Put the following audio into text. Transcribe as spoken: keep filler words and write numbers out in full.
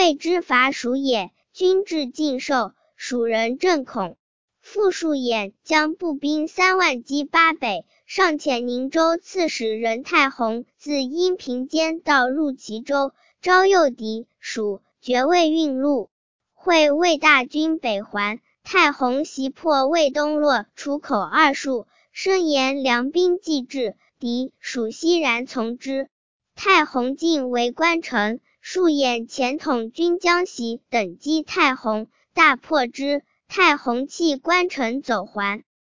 谓之伐蜀也，军至尽寿，蜀人震恐。复数衍将步兵三万击巴北，上遣宁州刺史任太弘自阴平间道入齐州，招诱敌蜀，绝魏运路。会魏大军北还，太弘袭破魏东洛出口二戍，声言粮兵既至，敌蜀悉然从之。太弘进围关城，数衍遣统军江袭等击太弘，大破之。太弘弃关城走还。